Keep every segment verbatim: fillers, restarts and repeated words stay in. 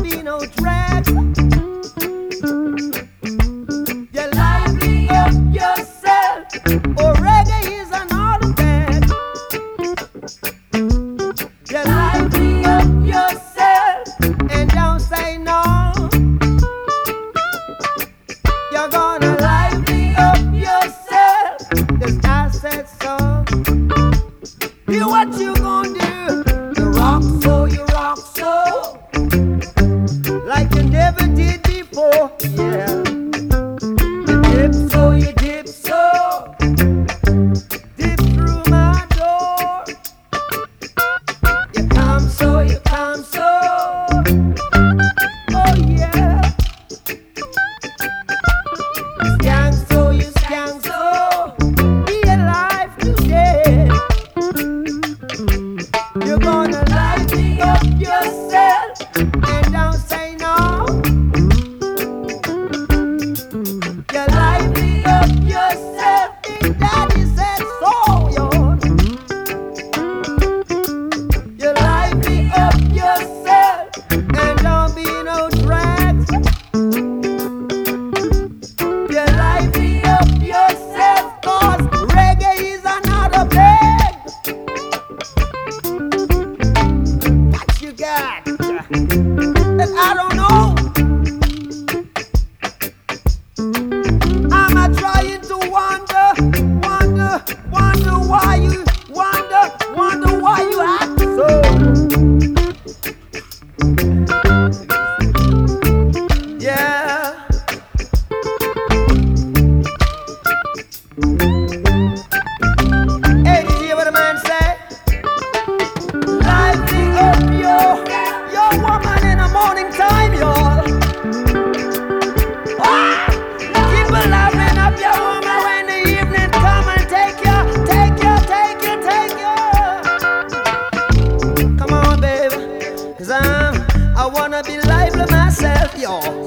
be no drag. You lively up yourself, or reggae is another bag. You lively up yourself, and don't say no. You're gonna lively up yourself, 'cause I said so. You what you gonna do? You rock so, you rock so, like you never did before, yeah. You dip so, you dip so, dip through my door. You come so, you come so, oh yeah. You skank so, you skank so, be alive today. You're gonna lighten up yourself, and don't say no. You lighten up yourself, Big Daddy said so, yo. You lighten up yourself, and don't be no drags. You lighten up yourself, 'cause reggae is another bag. What you got? And I don't know. I'm a trying to wonder, wonder, wonder why you, wonder, wonder why you act so. Yeah. Hey, did you hear what the man say? Lively up your, your woman in the morning time, y'all. Ah! Keep a lively up your woman when the evening come and take you, take you, take you, take you. Come on, baby, 'cause I'm, I wanna be lively myself, y'all.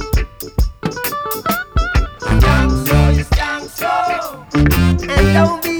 Don't be